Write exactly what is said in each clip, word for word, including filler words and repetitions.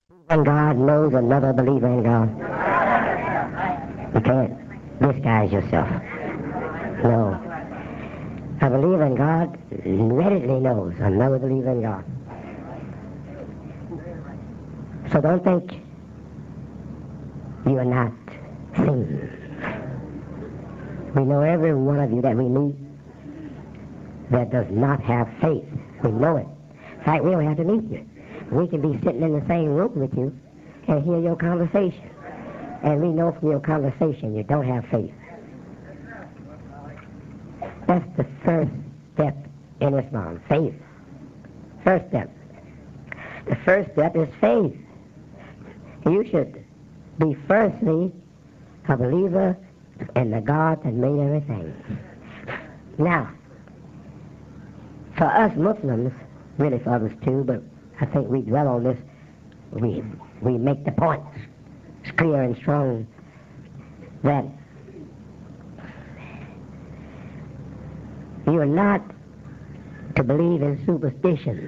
One God knows another believer in God. You can't disguise yourself. No. A believer in God readily knows another believer in God. So don't think you are not seen. We know every one of you that we meet that does not have faith. We know it. In fact, we don't have to meet you. We can be sitting in the same room with you and hear your conversation. And we know from your conversation you don't have faith. That's the first step in Islam, faith. First step. The first step is faith. You should be firstly a believer in the God that made everything. Now, for us Muslims, really for others too, but I think we dwell on this, we, we make the points clear and strong that you are not to believe in superstitions.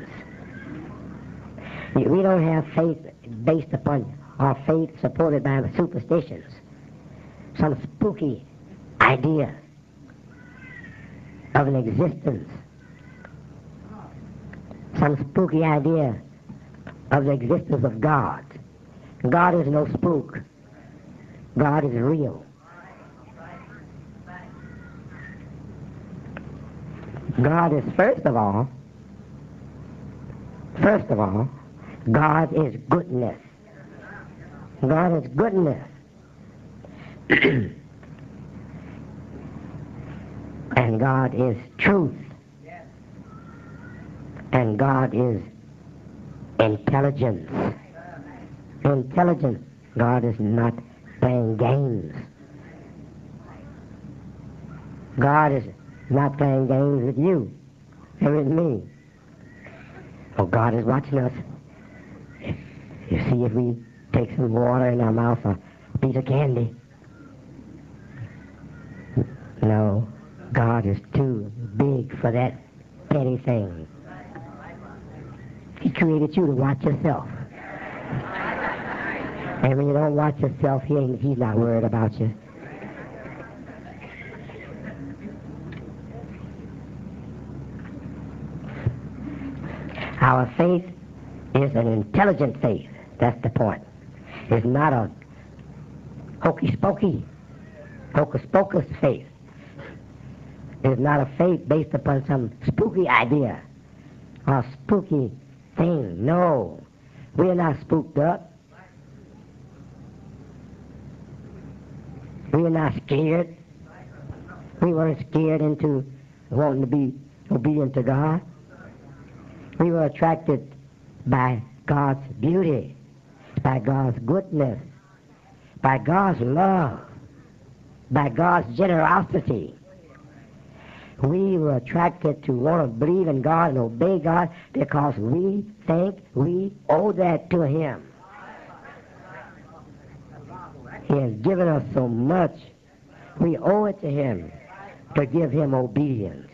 We don't have faith based upon our faith supported by superstitions, some spooky idea of an existence, some spooky idea of the existence of God. God is no spook. God is real. God is first of all, first of all, God is goodness. God is goodness. And God is truth. And God is intelligence. Intelligence. God is not playing games. God is not playing games with you and with me. Oh, God is watching us. You see, if we take some water in our mouth or a piece of candy. No, God is too big for that petty thing. He created you to watch yourself. And when you don't watch yourself, he ain't, he's not worried about you. Our faith is an intelligent faith. That's the point. It's not a hokey-spokey, hocus-pocus faith. It's not a faith based upon some spooky idea or spooky thing. No, we are not spooked up. We are not scared. We weren't scared into wanting to be obedient to God. We were attracted by God's beauty, by God's goodness, by God's love, by God's generosity. We were attracted to want to believe in God and obey God because we think we owe that to Him. He has given us so much. We owe it to Him to give Him obedience.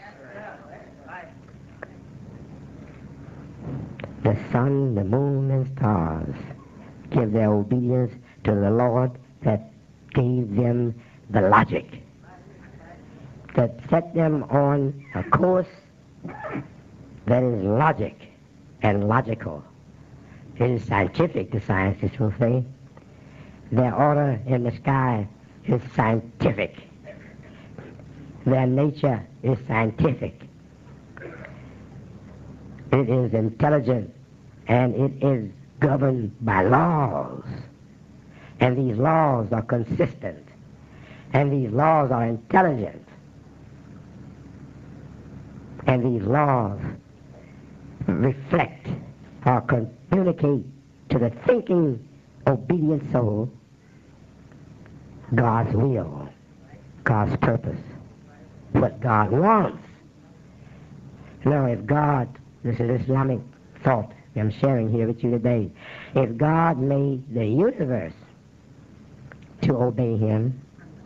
The sun, the moon, and stars give their obedience to the Lord that gave them the logic, that set them on a course that is logic and logical. It is scientific, the scientists will say. Their order in the sky is scientific. Their nature is scientific. It is intelligent, and it is governed by laws. And these laws are consistent. And these laws are intelligent. And these laws reflect or communicate to the thinking, obedient soul God's will, God's purpose, what God wants. Now, if God, this is Islamic thought I'm sharing here with you today, if God made the universe to obey Him,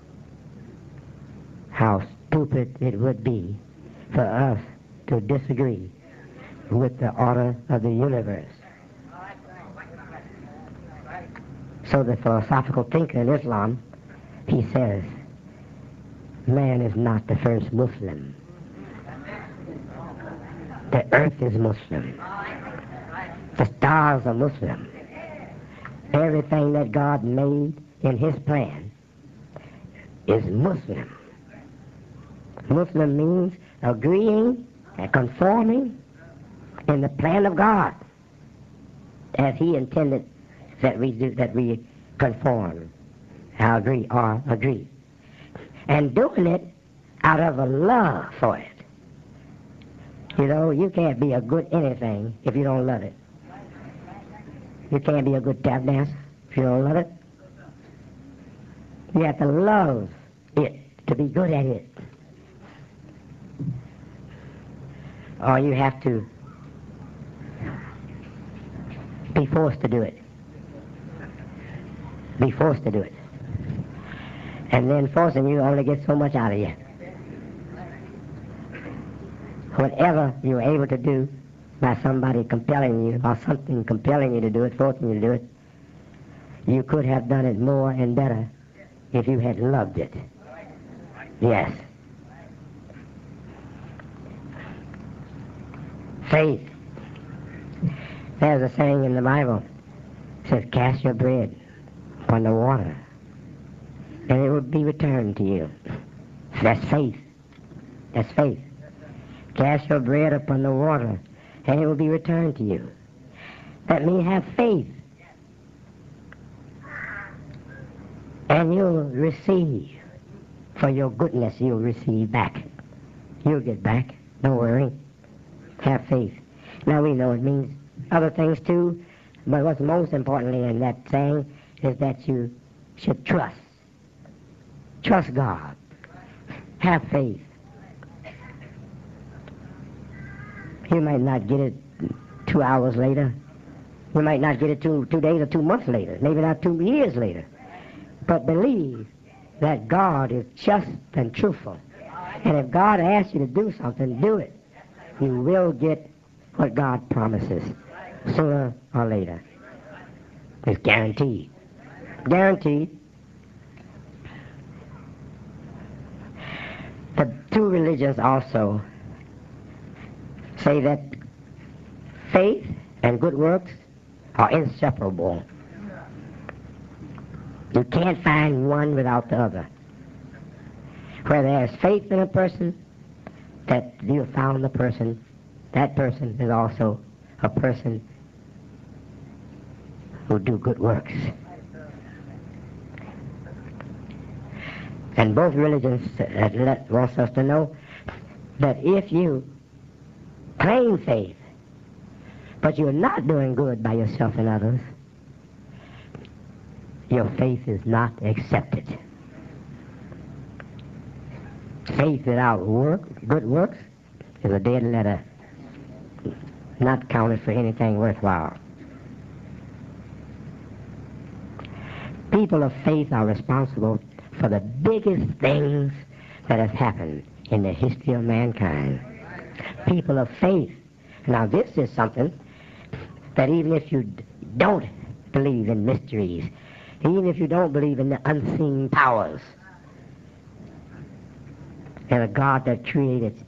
how stupid it would be for us to disagree with the order of the universe. So the philosophical thinker in Islam, he says, man is not the first Muslim. The earth is Muslim. The stars are Muslim. Everything that God made in his plan is Muslim. Muslim means agreeing and conforming in the plan of God as he intended that we do, that we conform, I agree, or agree. And doing it out of a love for it. You know, you can't be a good anything if you don't love it. You can't be a good tap dancer if you don't love it. You have to love it to be good at it. Or you have to be forced to do it. Be forced to do it. And then forcing you only gets so much out of you. Whatever you're able to do by somebody compelling you, or something compelling you to do it, forcing you to do it, you could have done it more and better if you had loved it. Yes. Faith. There's a saying in the Bible. It says, cast your bread upon the water, and it will be returned to you. That's faith. That's faith. Cast your bread upon the water, and it will be returned to you. That means have faith. And you'll receive. For your goodness, you'll receive back. You'll get back. Don't worry. Have faith. Now we know it means other things too, but what's most importantly in that saying is that you should trust. Trust God. Have faith. You might not get it two hours later. You might not get it two, two days or two months later. Maybe not two years later. But believe that God is just and truthful. And if God asks you to do something, do it. You will get what God promises sooner or later. It's guaranteed. Guaranteed. The two religions also say that faith and good works are inseparable. You can't find one without the other. Where there's faith in a person, that you have found the person, that person is also a person who do good works. And both religions want us to know that if you claim faith, but you're not doing good by yourself and others, your faith is not accepted. Faith without work, good works, is a dead letter, not counted for anything worthwhile. People of faith are responsible for the biggest things that have happened in the history of mankind. People of faith. Now this is something that even if you don't believe in mysteries, even if you don't believe in the unseen powers, and a God that created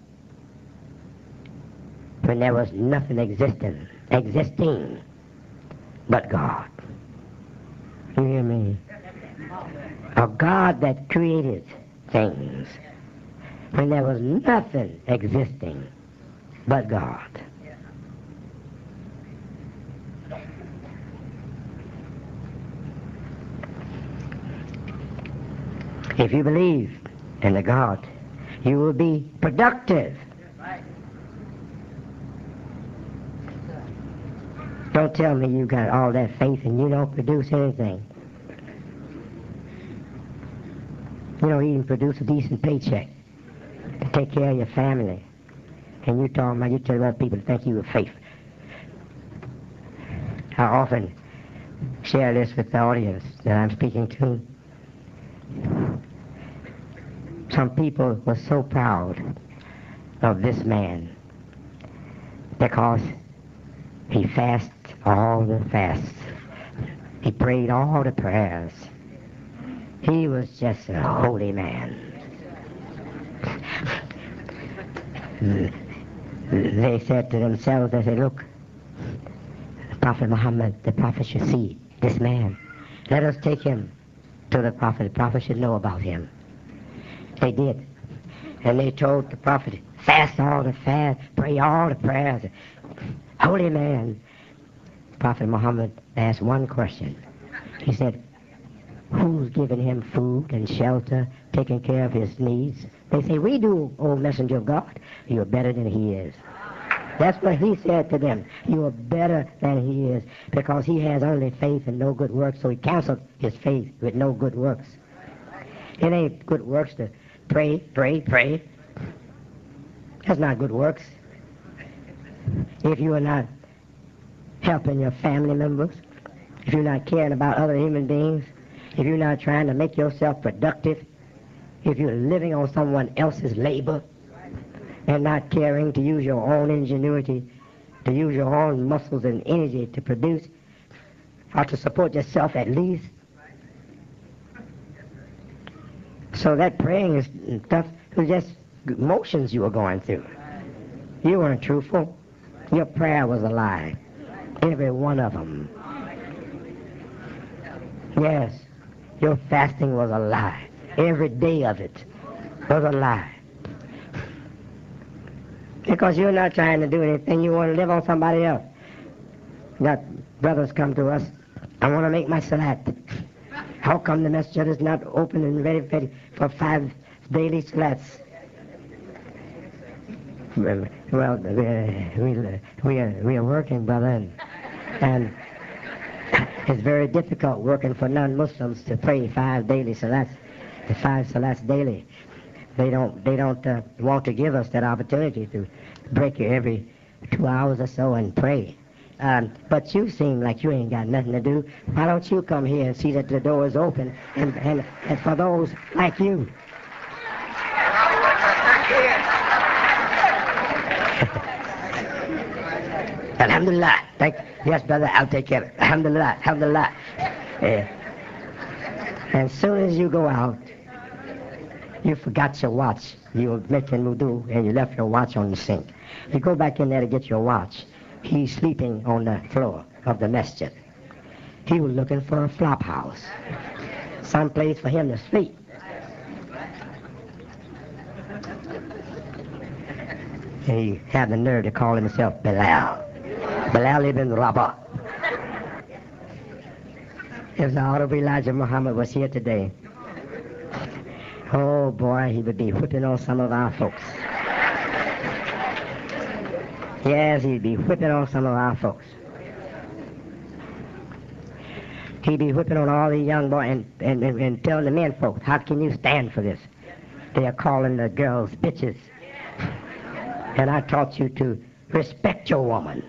when there was nothing existing, existing but God. You hear me? A God that created things when there was nothing existing but God. If you believe in the God, you will be productive. Don't tell me you got all that faith and you don't produce anything. You don't even produce a decent paycheck to take care of your family. And you talk about, you tell other people to think you have faith. I often share this with the audience that I'm speaking to. Some people were so proud of this man because he fasts all the fasts. He He prayed all the prayers. He was just a holy man. They said to themselves, they said, look, Prophet Muhammad, the Prophet should see this man. Let us take him to the Prophet. The Prophet should know about him. They did. And they told the Prophet, fast all the fast, pray all the prayers. Holy man. Prophet Muhammad asked one question. He said, who's giving him food and shelter, taking care of his needs? They say, we do, O Messenger of God. You're better than he is. That's what he said to them. You are better than he is, because he has only faith and no good works, so he canceled his faith with no good works. It ain't good works to pray, pray, pray. That's not good works. If you are not helping your family members, if you're not caring about other human beings, if you're not trying to make yourself productive, if you're living on someone else's labor, and not caring to use your own ingenuity, to use your own muscles and energy to produce, or to support yourself at least. So that praying is stuff, it was just motions you were going through. You weren't truthful. Your prayer was a lie. Every one of them. Yes, your fasting was a lie. Every day of it was a lie. Because you're not trying to do anything. You want to live on somebody else. Got brothers come to us. I want to make my salat. How come the masjid is not open and ready, ready for five daily salats? Well, we, we, we, are, we are working, brother, and, and it's very difficult working for non-Muslims to pray five daily salats, the five salats daily. They don't, they don't uh, want to give us that opportunity to break it every two hours or so and pray. Um, but you seem like you ain't got nothing to do. Why don't you come here and see that the door is open and, and, and for those like you? Alhamdulillah. Thank, yes, brother, I'll take care of it. Alhamdulillah, alhamdulillah. Yeah. As soon as you go out, you forgot your watch. You were making wudu and you left your watch on the sink. You go back in there to get your watch. He's sleeping on the floor of the masjid. He was looking for a flop house, some place for him to sleep. And he had the nerve to call himself Bilal. Bilal ibn Rabah. If the Honorable Elijah Muhammad was here today, oh boy, he would be whipping on some of our folks. Yes, he'd be whipping on some of our folks. He'd be whipping on all the young boys and, and, and, and telling the men folks, how can you stand for this? They are calling the girls bitches. And I taught you to respect your woman.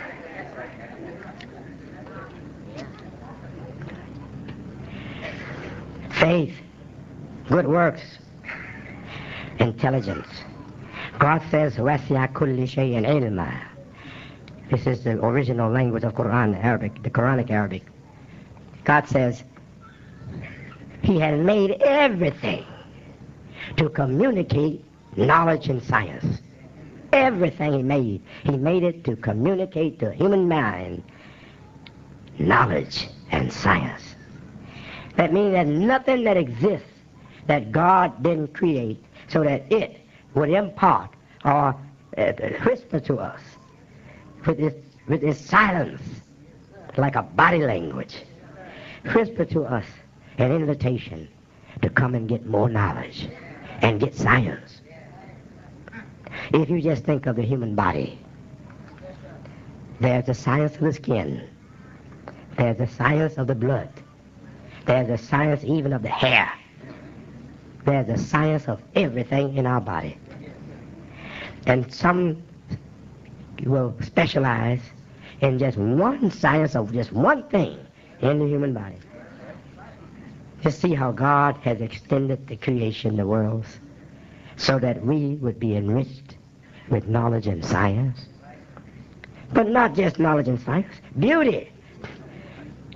Faith, good works, intelligence. God says, وَسِعَ كُلِّ شَيْءٍ عِلْمًا. This is the original language of Quran, Arabic, the Quranic Arabic. God says, He has made everything to communicate knowledge and science. Everything He made, He made it to communicate to the human mind knowledge and science. That means that nothing that exists that God didn't create so that it would impart or uh, whisper to us with its, with its silence, like a body language, whisper to us an invitation to come and get more knowledge and get science. If you just think of the human body, there's the science of the skin, there's the science of the blood, there's the science even of the hair, there's the science of everything in our body. And some will specialize in just one science of just one thing in the human body. Just see how God has extended the creation, the worlds, so that we would be enriched with knowledge and science. But not just knowledge and science, beauty.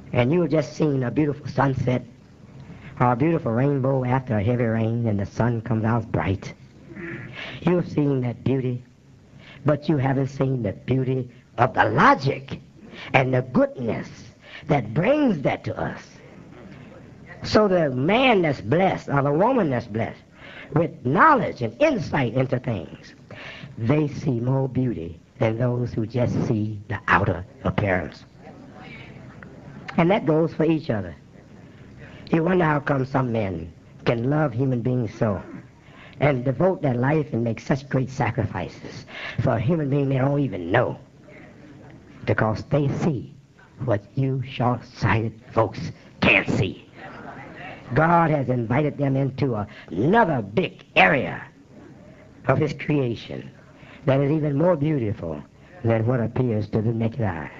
and you've just seen a beautiful sunset or a beautiful rainbow after a heavy rain and the sun comes out bright. You've seen that beauty, but you haven't seen the beauty of the logic and the goodness that brings that to us. So the man that's blessed or the woman that's blessed with knowledge and insight into things, they see more beauty than those who just see the outer appearance. And that goes for each other. You wonder how come some men can love human beings so and devote their life and make such great sacrifices for a human being they don't even know, because they see what you short-sighted folks can't see. God has invited them into a, another big area of his creation that is even more beautiful than what appears to the naked eye.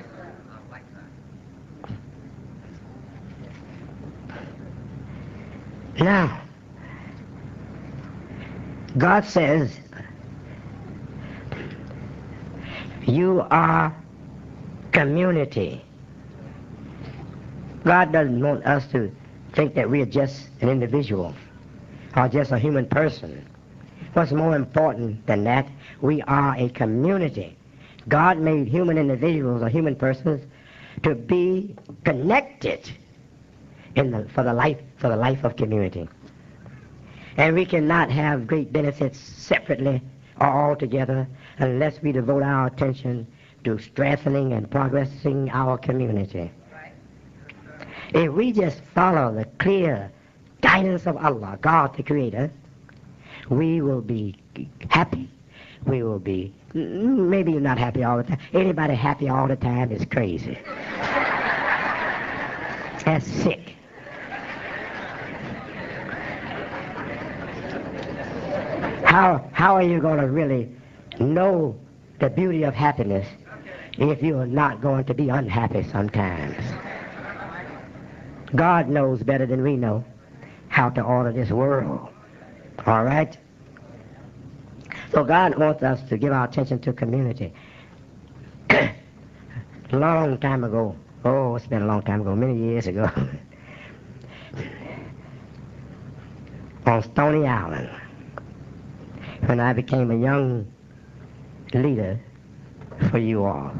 Now, God says, you are community. God doesn't want us to think that we're just an individual or just a human person. What's more important than that, we are a community. God made human individuals or human persons to be connected in the, for the life for the life of community. And we cannot have great benefits separately or all together unless we devote our attention to strengthening and progressing our community. If we just follow the clear guidance of Allah, God the Creator, we will be happy. We will be, maybe you're not happy all the time. Anybody happy all the time is crazy. That's sick. How, how are you going to really know the beauty of happiness if you are not going to be unhappy sometimes? God knows better than we know how to order this world. All right? So God wants us to give our attention to community. Long time ago, oh, it's been a long time ago, many years ago, on Stony Island, when I became a young leader for you all.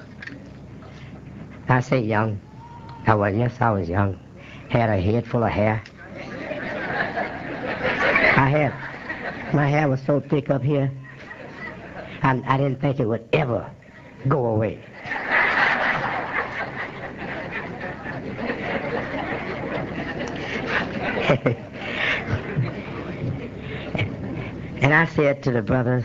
I say young. I was, yes, I was young. Had a head full of hair. I had, my hair was so thick up here, I, I didn't think it would ever go away. And I said to the brothers,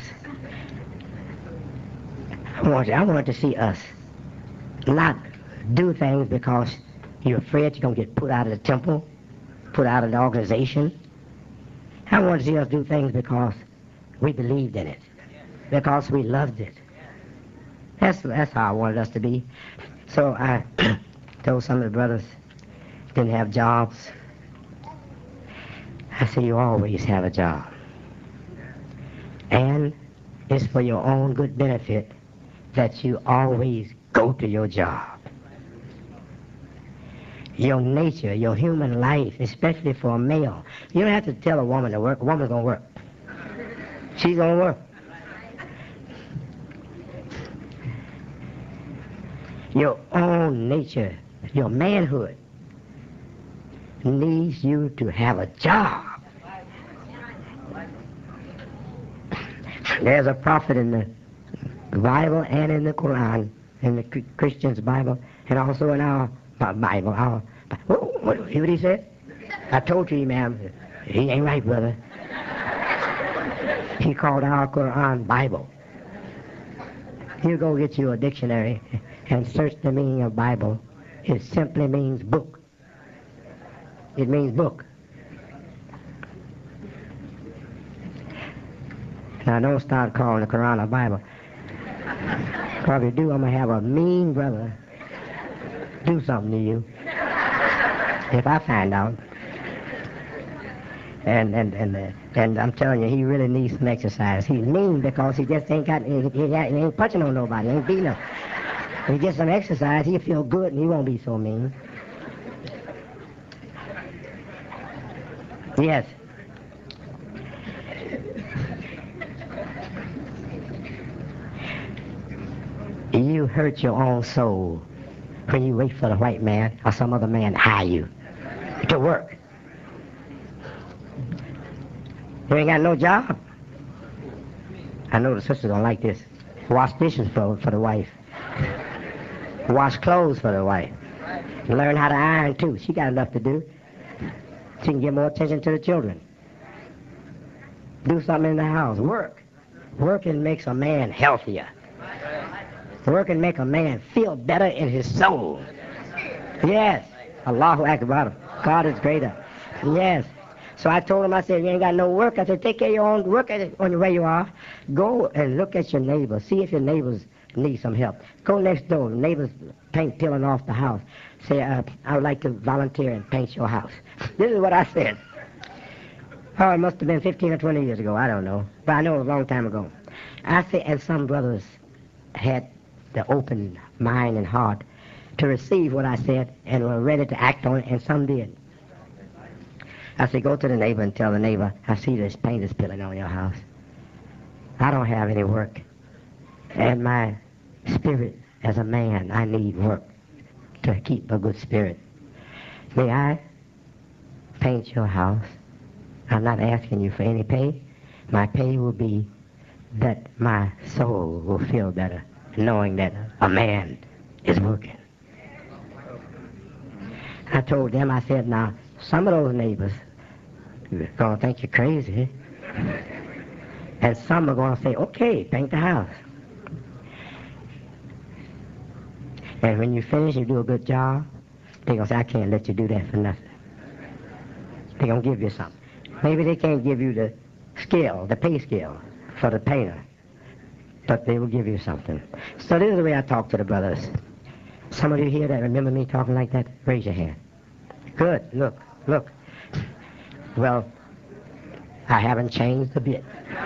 I want, I want to see us not do things because you're afraid you're going to get put out of the temple, put out of the organization. I want to see us do things because we believed in it, because we loved it. That's, that's how I wanted us to be. So I told some of the brothers didn't have jobs. I said, you always have a job. And it's for your own good benefit that you always go to your job. Your nature, your human life, especially for a male. You don't have to tell a woman to work. A woman's going to work. She's going to work. Your own nature, your manhood, needs you to have a job. There's a prophet in the Bible and in the Quran, in the Christian's Bible, and also in our Bible. Our, what, what, what he said? I told you, ma'am, he ain't right, brother. He called our Quran Bible. You go get you a dictionary and search the meaning of Bible. It simply means book. It means book. Now, don't start calling the Quran a Bible. Because if you do, I'm going to have a mean brother do something to you if I find out. And and and uh, and I'm telling you, he really needs some exercise. He's mean because he just ain't got, he, he, he ain't punching on nobody, he ain't beating them. If he gets some exercise, he'll feel good and he won't be so mean. Yes. You hurt your own soul when you wait for the white man or some other man to hire you to work. You ain't got no job. I know the sisters don't like this. Wash dishes for, for the wife. Wash clothes for the wife. Learn how to iron too. She got enough to do. She can give more attention to the children. Do something in the house. Work. Working makes a man healthier. Working make a man feel better in his soul. Yes. Allahu Akbar. God is greater. Yes. So I told him, I said, you ain't got no work. I said, take care of your own work on the way you are. Go and look at your neighbor. See if your neighbors need some help. Go next door. The neighbors paint peeling off the house. Say, uh, I would like to volunteer and paint your house. This is what I said. Oh, it must have been fifteen or twenty years ago. I don't know. But I know it was a long time ago. I said, and some brothers had the open mind and heart to receive what I said and were ready to act on it, and some did. I said, go to the neighbor and tell the neighbor, I see this paint is spilling on your house. I don't have any work. And my spirit as a man, I need work to keep a good spirit. May I paint your house? I'm not asking you for any pay. My pay will be that my soul will feel better knowing that a man is working. I told them, I said, now, some of those neighbors are going to think you're crazy. And some are going to say, okay, paint the house. And when you finish, you do a good job, they're going to say, I can't let you do that for nothing. They're going to give you something. Maybe they can't give you the skill, the pay skill for the painter, but they will give you something. So this is the way I talk to the brothers. Some of you here that remember me talking like that, raise your hand. Good, look, look. Well, I haven't changed a bit.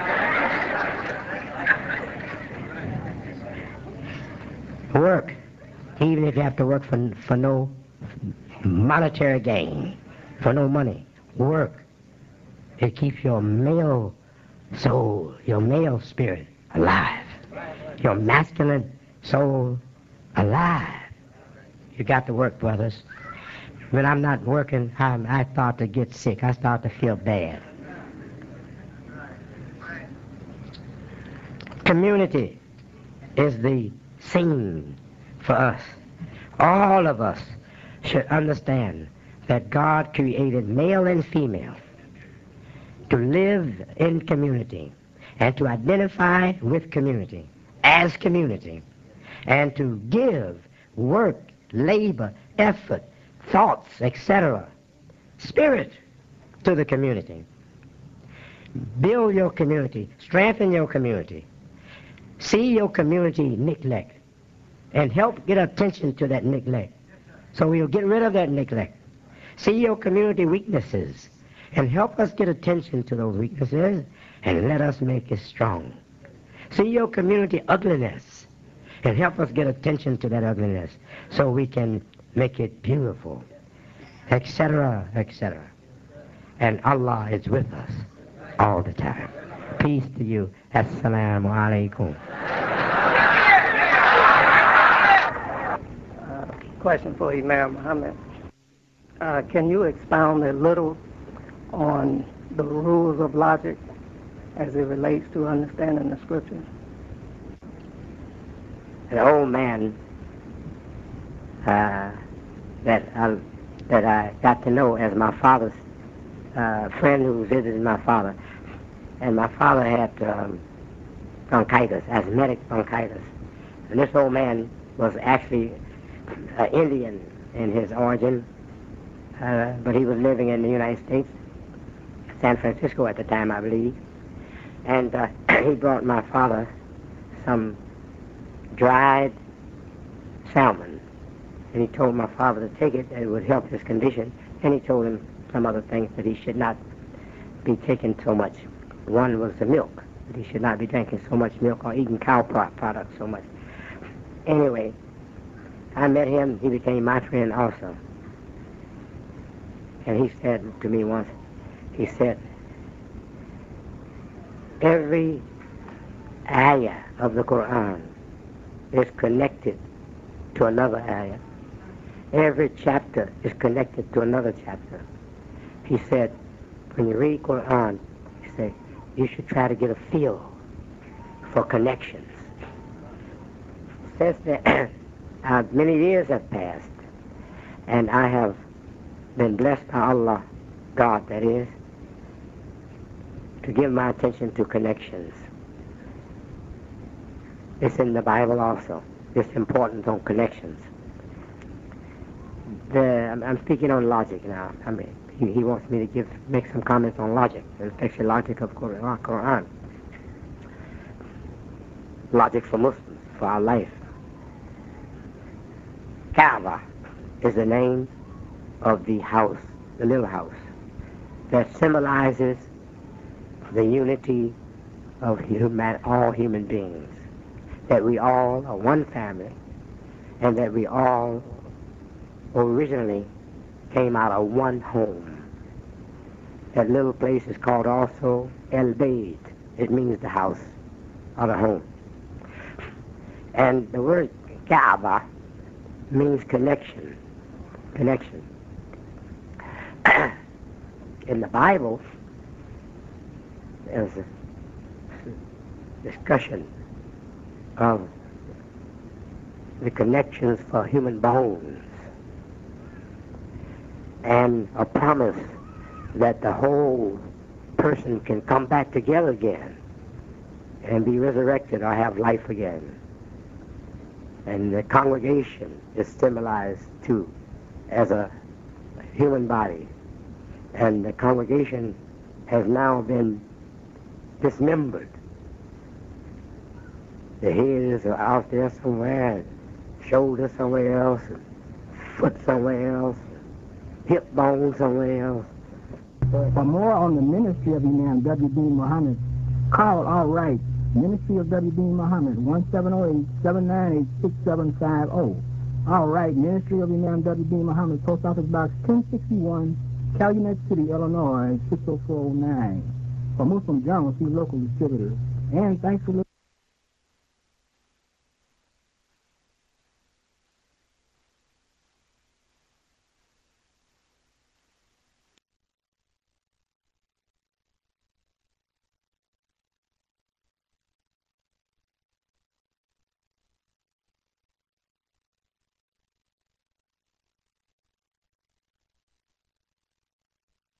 Work, even if you have to work for, for no monetary gain, for no money. Work. It keeps your male soul, your male spirit alive. Your masculine soul alive. You got to work, brothers. When I'm not working, I'm, I start to get sick. I start to feel bad. Community is the scene for us. All of us should understand that God created male and female to live in community and to identify with community as community and to give work, labor, effort, thoughts, et cetera, spirit to the community. Build your community, strengthen your community, see your community neglect, and help get attention to that neglect. So we'll get rid of that neglect. See your community weaknesses and help us get attention to those weaknesses and let us make it strong. See your community ugliness and help us get attention to that ugliness so we can make it beautiful, et cetera, et cetera. And Allah is with us all the time. Peace to you. Assalamu alaikum. Uh, question for Imam Muhammad. Uh, can you expound a little on the rules of logic as it relates to understanding the scriptures? An old man uh, that I, that I got to know as my father's uh, friend who visited my father. And my father had um, bronchitis, asthmatic bronchitis. And this old man was actually uh, Indian in his origin, uh, but he was living in the United States, San Francisco at the time, I believe. And uh, he brought my father some dried salmon. And he told my father to take it, that it would help his condition. And he told him some other things, that he should not be taking so much. One was the milk, that he should not be drinking so much milk or eating cow products so much. Anyway, I met him, he became my friend also. And he said to me once, he said, every ayah of the Quran is connected to another ayah. Every chapter is connected to another chapter. He said, when you read Quran, he said, you should try to get a feel for connections. Since then, uh, many years have passed, and I have been blessed by Allah, God that is, to give my attention to connections. It's in the Bible also. It's important on connections. The, I'm, I'm speaking on logic now. I mean, he, he wants me to give make some comments on logic, especially logic of Quran. Quran. Logic for Muslims, for our life. Kaaba is the name of the house, the little house, that symbolizes the unity of human, all human beings, that we all are one family, and that we all originally came out of one home. That little place is called also El Bayt. It means the house or the home. And the word Kaaba means connection. Connection. In the Bible, there's a discussion of the connections for human bones and a promise that the whole person can come back together again and be resurrected or have life again. And the congregation is symbolized too as a human body. And the congregation has now been dismembered. The heads are out there somewhere, and shoulders somewhere else, and foot somewhere else, and hip bone somewhere else. For more on the ministry of Imam W D Muhammad, call All Right, Ministry of W D Muhammad, one seven zero eight, seven nine eight, six seven five zero. All Right, Ministry of Imam W D Muhammad, Post Office Box ten sixty-one, Calumet City, Illinois, six oh four oh nine. For Muslim Journal, see local distributors. And thanks for listening.